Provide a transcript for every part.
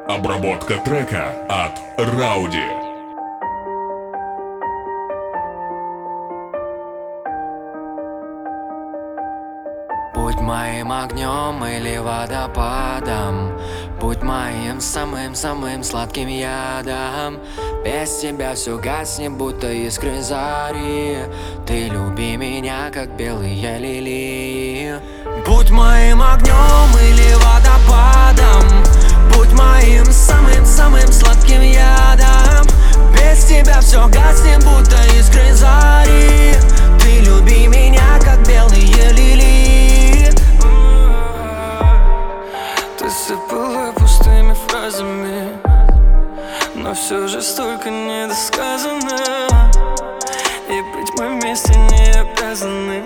Обработка трека от Рауди. Будь моим огнем или водопадом, будь моим самым-самым сладким ядом. Без тебя все гаснет, будто искры зари. Ты люби меня, как белые лилии. Будь моим огнем или водопадом, будь моим самым-самым сладким ядом. Без тебя все гаснет, будто искры зари. Ты люби меня, как белые лилии. Ты сыпала пустыми фразами, но все же столько недосказано. И быть мы вместе не обязаны.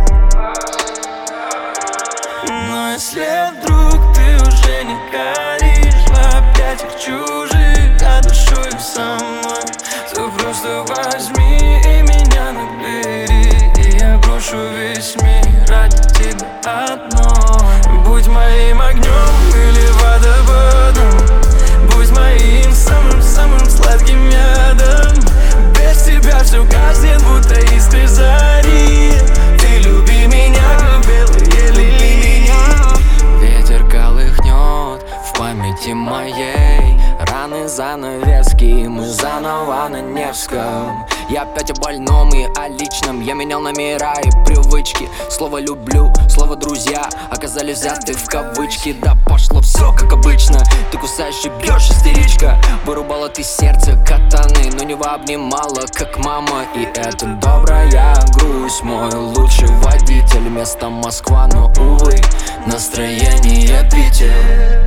Но если вдруг ты уже не горишь в объятиях чужих, а душою со мной, то просто возьми и меня набери, и я брошу весь мир ради тебя одной. Будь моим огнем или водопадом, будь моим самым-самым сладким ядом. Без тебя все гаснет, будто искры зари. Ты люби меня, как белые лилии. Ветер колыхнет в памяти моей раны, занавески, мы заново на Невском. Я опять о больном и о личном. Я менял номера и привычки. Слово «люблю», слово «друзья» оказались взяты в кавычки. Да пошло все как обычно. Ты кусаешь и бьешь, истеричка. Вырубала ты сердце катаны, но не обнимала, как мама. И это добрая грусть, мой лучший водитель. Место Москва, но, увы, настроение Питер.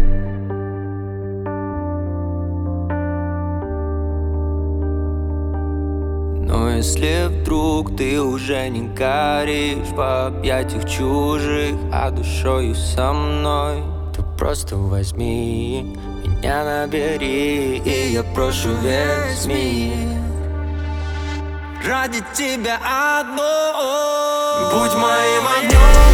Но если вдруг ты уже не горишь в объятиях чужих, а душою со мной, то просто возьми меня набери, и я брошу весь мир ради тебя одной. Будь моим огнем